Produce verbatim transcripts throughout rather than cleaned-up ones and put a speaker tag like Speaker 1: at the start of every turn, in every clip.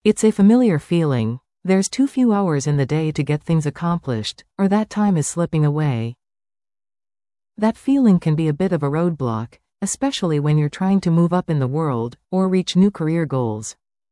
Speaker 1: It's a familiar feeling. There's too few hours in the day to get things accomplished, or that time is slipping away. That feeling can be a bit of a roadblock, especially when you're trying to move up in the world, or reach new career goals.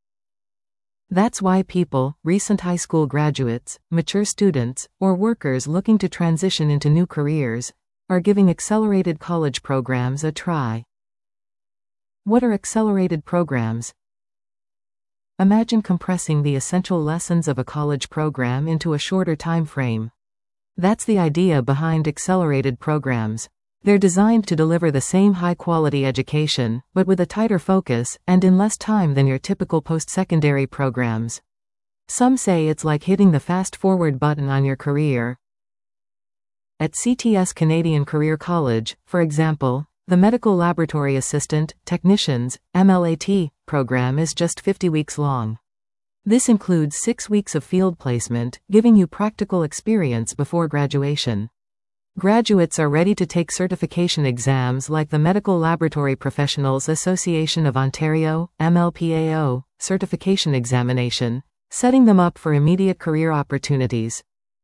Speaker 1: That's why people, recent high school graduates, mature students, or workers looking to transition into new careers, are giving accelerated college programs a try. What are accelerated programs? Imagine compressing the essential lessons of a college program into a shorter time frame. That's the idea behind accelerated programs. They're designed to deliver the same high-quality education, but with a tighter focus, and in less time than your typical post-secondary programs. Some say it's like hitting the fast-forward button on your career. At C T S Canadian Career College, for example, the Medical Laboratory Assistant, Technicians, M L A T, program is just fifty weeks long. This includes six weeks of field placement, giving you practical experience before graduation. Graduates are ready to take certification exams like the Medical Laboratory Professionals Association of Ontario, M L P A O, certification examination, setting them up for immediate career opportunities.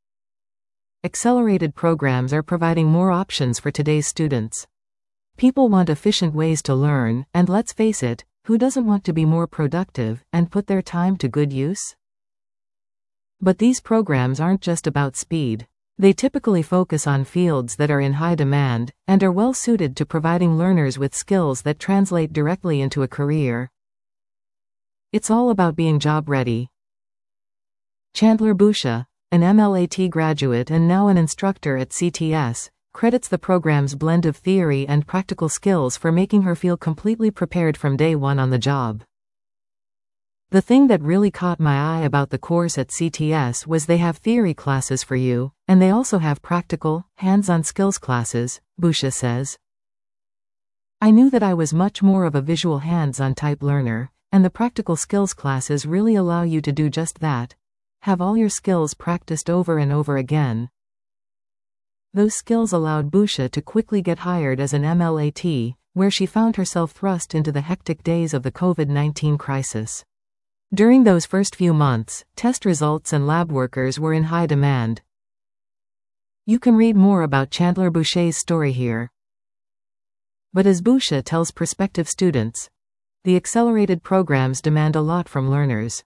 Speaker 1: Accelerated programs are providing more options for today's students. People want efficient ways to learn, and let's face it, who doesn't want to be more productive and put their time to good use? But these programs aren't just about speed. They typically focus on fields that are in high demand, and are well suited to providing learners with skills that translate directly into a career. It's all about being job-ready. Chandler Boucher, an M L A T graduate and now an instructor at C T S, credits the program's blend of theory and practical skills for making her feel completely prepared from day one on the job. The thing that really caught my eye about the course at C T S was they have theory classes for you, and they also have practical, hands-on skills classes, Boucher says. I knew that I was much more of a visual hands-on type learner, and the practical skills classes really allow you to do just that. Have all your skills practiced over and over again. Those skills allowed Boucher to quickly get hired as an M L A T, where she found herself thrust into the hectic days of the COVID nineteen crisis. During those first few months, test results and lab workers were in high demand. You can read more about Chandler Boucher's story here. But as Boucher tells prospective students, the accelerated programs demand a lot from learners.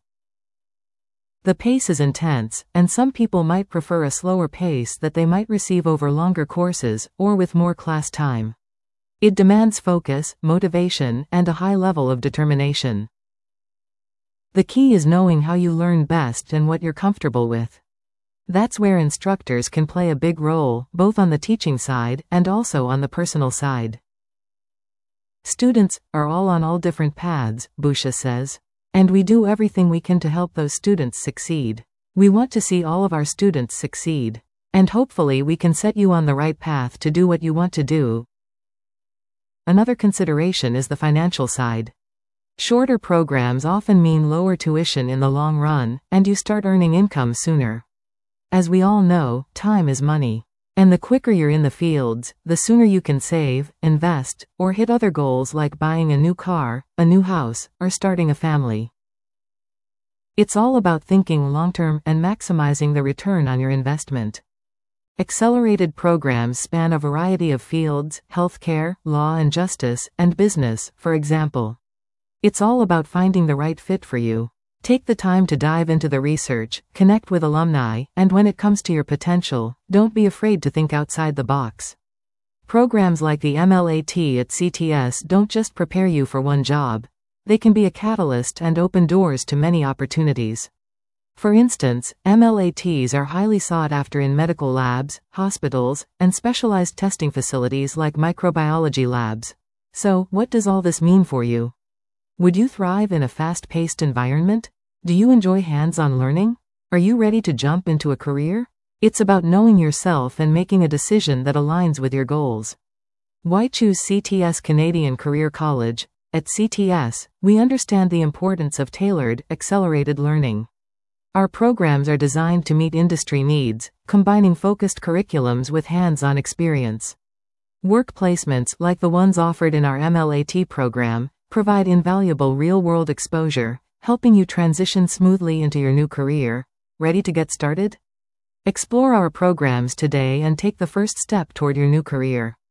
Speaker 1: The pace is intense, and some people might prefer a slower pace that they might receive over longer courses, or with more class time. It demands focus, motivation, and a high level of determination. The key is knowing how you learn best and what you're comfortable with. That's where instructors can play a big role, both on the teaching side and also on the personal side. Students are all on all different paths, Boucher says, and we do everything we can to help those students succeed. We want to see all of our students succeed, and hopefully we can set you on the right path to do what you want to do. Another consideration is the financial side. Shorter programs often mean lower tuition in the long run, and you start earning income sooner. As we all know, time is money. And the quicker you're in the fields, the sooner you can save, invest, or hit other goals like buying a new car, a new house, or starting a family. It's all about thinking long-term and maximizing the return on your investment. Accelerated programs span a variety of fields: healthcare, law and justice, and business, for example. It's all about finding the right fit for you. Take the time to dive into the research, connect with alumni, and when it comes to your potential, don't be afraid to think outside the box. Programs like the M L A T at C T S don't just prepare you for one job. They can be a catalyst and open doors to many opportunities. For instance, M L A Ts are highly sought after in medical labs, hospitals, and specialized testing facilities like microbiology labs. So, what does all this mean for you? Would you thrive in a fast-paced environment? Do you enjoy hands-on learning? Are you ready to jump into a career? It's about knowing yourself and making a decision that aligns with your goals. Why choose C T S Canadian Career College? At C T S, we understand the importance of tailored, accelerated learning. Our programs are designed to meet industry needs, combining focused curriculums with hands-on experience. Work placements, like the ones offered in our M L A T program, provide invaluable real-world exposure, helping you transition smoothly into your new career. Ready to get started? Explore our programs today and take the first step toward your new career.